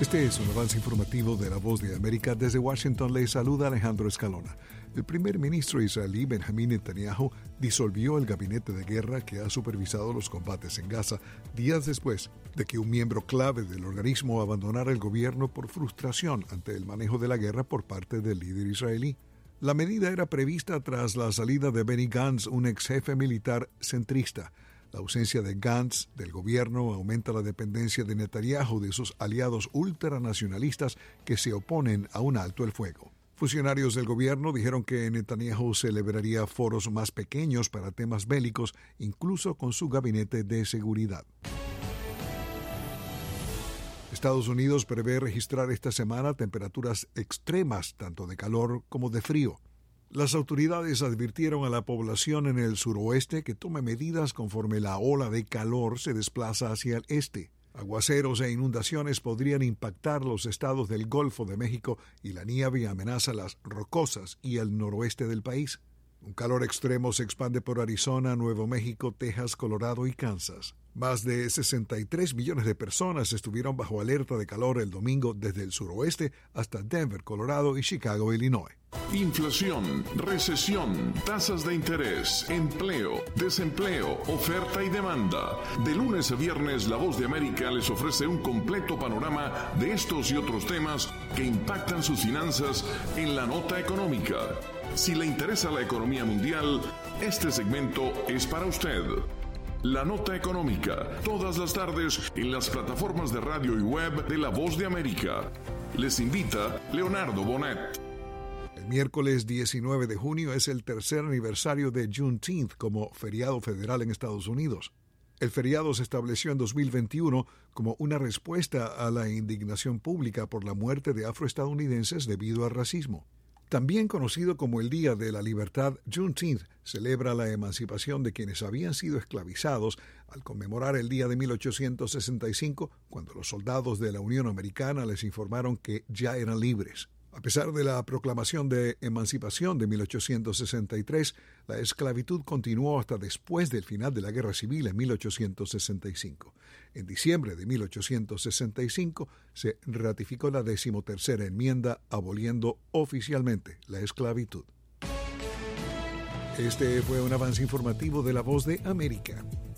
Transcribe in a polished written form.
Este es un avance informativo de La Voz de América. Desde Washington le saluda Alejandro Escalona. El primer ministro israelí Benjamín Netanyahu disolvió el gabinete de guerra que ha supervisado los combates en Gaza días después de que un miembro clave del organismo abandonara el gobierno por frustración ante el manejo de la guerra por parte del líder israelí. La medida era prevista tras la salida de Benny Gantz, un ex jefe militar centrista. La ausencia de Gantz del gobierno aumenta la dependencia de Netanyahu de sus aliados ultranacionalistas que se oponen a un alto el fuego. Funcionarios del gobierno dijeron que Netanyahu celebraría foros más pequeños para temas bélicos, incluso con su gabinete de seguridad. Estados Unidos prevé registrar esta semana temperaturas extremas, tanto de calor como de frío. Las autoridades advirtieron a la población en el suroeste que tome medidas conforme la ola de calor se desplaza hacia el este. Aguaceros e inundaciones podrían impactar los estados del Golfo de México y la nieve amenaza las Rocosas y el noroeste del país. Un calor extremo se expande por Arizona, Nuevo México, Texas, Colorado y Kansas. Más de 63 millones de personas estuvieron bajo alerta de calor el domingo desde el suroeste hasta Denver, Colorado y Chicago, Illinois. Inflación, recesión, tasas de interés, empleo, desempleo, oferta y demanda. De lunes a viernes, La Voz de América les ofrece un completo panorama de estos y otros temas que impactan sus finanzas en la nota económica. Si le interesa la economía mundial, este segmento es para usted. La Nota Económica, todas las tardes en las plataformas de radio y web de La Voz de América. Les invita Leonardo Bonet. El miércoles 19 de junio es el tercer aniversario de Juneteenth como feriado federal en Estados Unidos. El feriado se estableció en 2021 como una respuesta a la indignación pública por la muerte de afroestadounidenses debido al racismo. También conocido como el Día de la Libertad, Juneteenth celebra la emancipación de quienes habían sido esclavizados al conmemorar el día de 1865, cuando los soldados de la Unión Americana les informaron que ya eran libres. A pesar de la proclamación de emancipación de 1863, la esclavitud continuó hasta después del final de la Guerra Civil en 1865. En diciembre de 1865 se ratificó la 13ª enmienda aboliendo oficialmente la esclavitud. Este fue un avance informativo de La Voz de América.